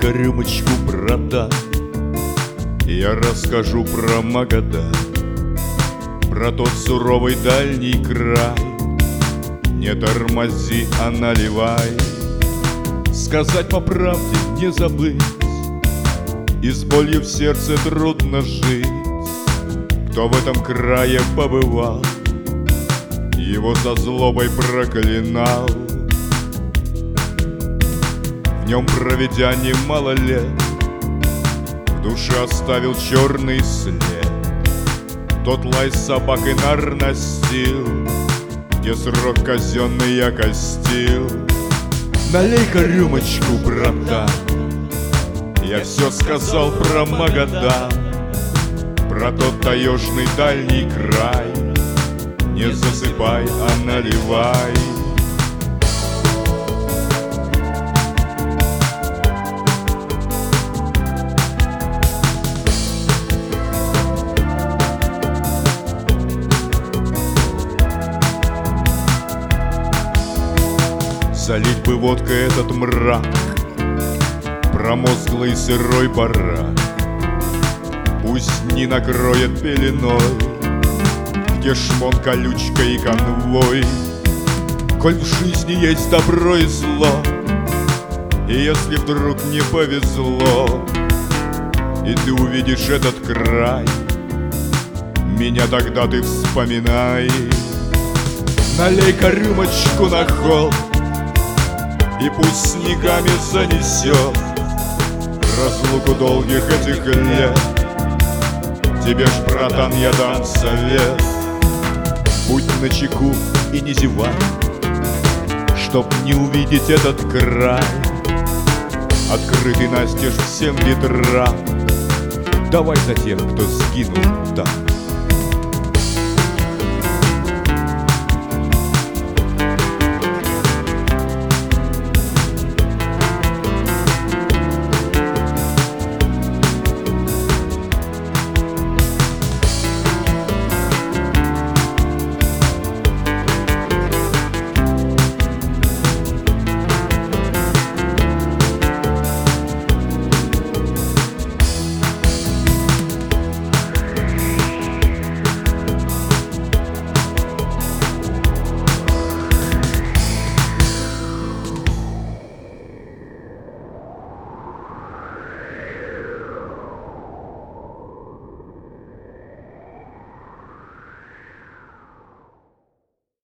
Налей-ка рюмочку, братан, я расскажу про Магадан, про тот суровый дальний край. Не тормози, а наливай. Сказать по правде не забыть, и с болью в сердце трудно жить. Кто в этом крае побывал, его со злобой проклинал. В нем проведя немало лет, в душе оставил черный след. Тот лай собак и нар настил, где срок казенный я костил. Налей-ка рюмочку, братан, я все сказал про Магадан, про тот таежный дальний край. Не засыпай, а наливай. Залить бы водкой этот мрак, промозглый сырой барак. Пусть не накроет пеленой, где шмон, колючка и конвой. Коль в жизни есть добро и зло, и если вдруг не повезло, и ты увидишь этот край, меня тогда ты вспоминай. Налей-ка рюмочку на холод, и пусть снегами занесет разлуку долгих этих лет. Тебе ж, братан, я дам совет: будь начеку и не зевай, чтоб не увидеть этот край, открытый настежь всем ветрам. Давай за тех, кто сгинул там.